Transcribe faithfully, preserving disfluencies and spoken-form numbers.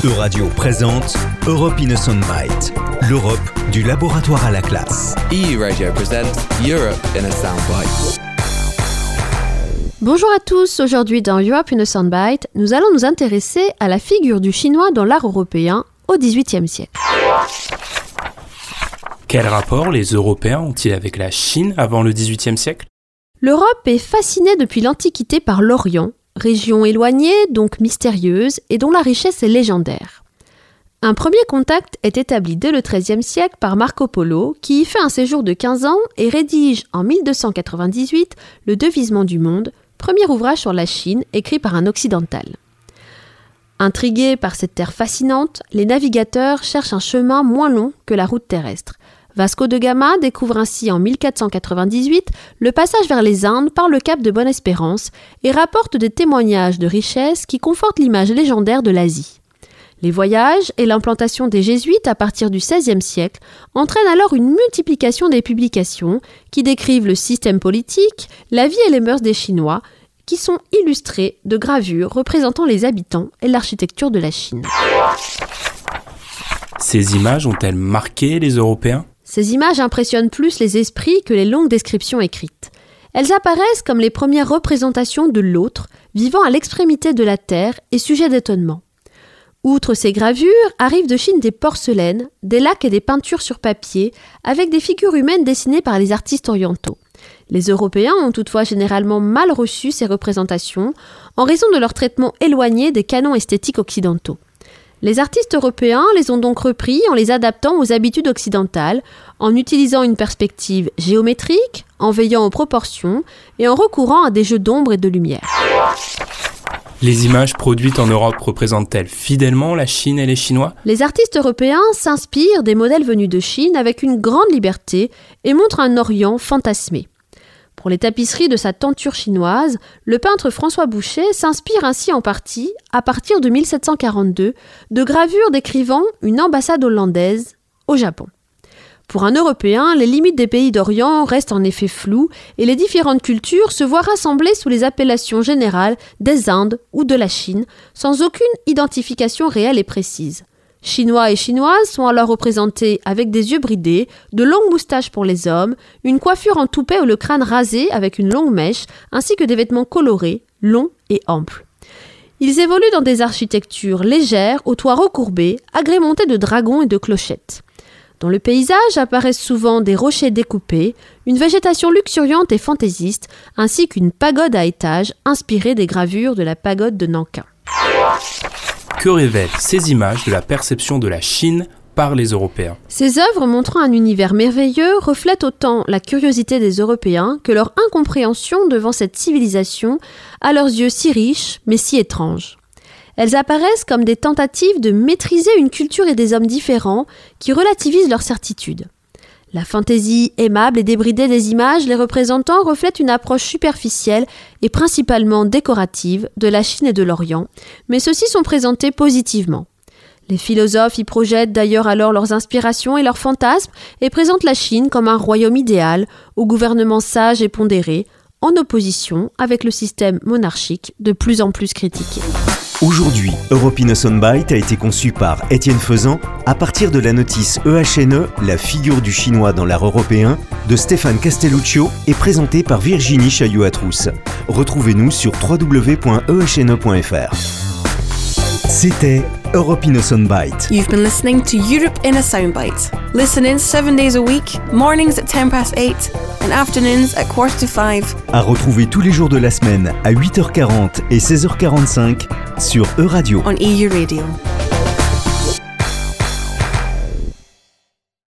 Euradio présente Europe in a Soundbite, l'Europe du laboratoire à la classe. E U Radio presents Europe in a Soundbite. Bonjour à tous, aujourd'hui dans Europe in a Soundbite, nous allons nous intéresser à la figure du chinois dans l'art européen au dix-huitième siècle. Quel rapport les Européens ont-ils avec la Chine avant le dix-huitième siècle ? L'Europe est fascinée depuis l'Antiquité par l'Orient, région éloignée, donc mystérieuse, et dont la richesse est légendaire. Un premier contact est établi dès le treizième siècle par Marco Polo, qui y fait un séjour de quinze ans et rédige en mille deux cent quatre-vingt-dix-huit Le Devisement du monde, premier ouvrage sur la Chine écrit par un occidental. Intrigués par cette terre fascinante, les navigateurs cherchent un chemin moins long que la route terrestre. Vasco de Gama découvre ainsi en mille quatre cent quatre-vingt-dix-huit le passage vers les Indes par le cap de Bonne-Espérance et rapporte des témoignages de richesse qui confortent l'image légendaire de l'Asie. Les voyages et l'implantation des jésuites à partir du seizième siècle entraînent alors une multiplication des publications qui décrivent le système politique, la vie et les mœurs des Chinois, qui sont illustrées de gravures représentant les habitants et l'architecture de la Chine. Ces images ont-elles marqué les Européens ? Ces images impressionnent plus les esprits que les longues descriptions écrites. Elles apparaissent comme les premières représentations de l'autre, vivant à l'extrémité de la terre et sujet d'étonnement. Outre ces gravures, arrivent de Chine des porcelaines, des laques et des peintures sur papier, avec des figures humaines dessinées par les artistes orientaux. Les Européens ont toutefois généralement mal reçu ces représentations, en raison de leur traitement éloigné des canons esthétiques occidentaux. Les artistes européens les ont donc repris en les adaptant aux habitudes occidentales, en utilisant une perspective géométrique, en veillant aux proportions et en recourant à des jeux d'ombre et de lumière. Les images produites en Europe représentent-elles fidèlement la Chine et les Chinois ? Les artistes européens s'inspirent des modèles venus de Chine avec une grande liberté et montrent un Orient fantasmé. Pour les tapisseries de sa tenture chinoise, le peintre François Boucher s'inspire ainsi en partie, à partir de mille sept cent quarante-deux, de gravures décrivant une ambassade hollandaise au Japon. Pour un Européen, les limites des pays d'Orient restent en effet floues et les différentes cultures se voient rassemblées sous les appellations générales des Indes ou de la Chine, sans aucune identification réelle et précise. Chinois et Chinoises sont alors représentés avec des yeux bridés, de longues moustaches pour les hommes, une coiffure en toupet ou le crâne rasé avec une longue mèche, ainsi que des vêtements colorés, longs et amples. Ils évoluent dans des architectures légères, aux toits recourbés, agrémentés de dragons et de clochettes. Dans le paysage apparaissent souvent des rochers découpés, une végétation luxuriante et fantaisiste, ainsi qu'une pagode à étages inspirée des gravures de la pagode de Nankin. Que révèlent ces images de la perception de la Chine par les Européens ? Ces œuvres montrant un univers merveilleux reflètent autant la curiosité des Européens que leur incompréhension devant cette civilisation, à leurs yeux si riche mais si étrange. Elles apparaissent comme des tentatives de maîtriser une culture et des hommes différents qui relativisent leurs certitudes. La fantaisie aimable et débridée des images les représentant reflète une approche superficielle et principalement décorative de la Chine et de l'Orient, mais ceux-ci sont présentés positivement. Les philosophes y projettent d'ailleurs alors leurs inspirations et leurs fantasmes et présentent la Chine comme un royaume idéal, au gouvernement sage et pondéré, en opposition avec le système monarchique de plus en plus critiqué. Aujourd'hui, Europe in a Soundbite a été conçu par Étienne Faisan à partir de la notice E H N E, la figure du chinois dans l'art européen, de Stéphane Castelluccio et présenté par Virginie Chailloux-Atrous. Retrouvez-nous sur w w w point e h n e point f r. C'était Europe in a Soundbite. You've been listening to Europe in a Soundbite. Listen in seven days a week, mornings at ten past eight and afternoons at quarter to five. À retrouver tous les jours de la semaine à huit heures quarante et seize heures quarante-cinq sur Euradio. On E U Radio.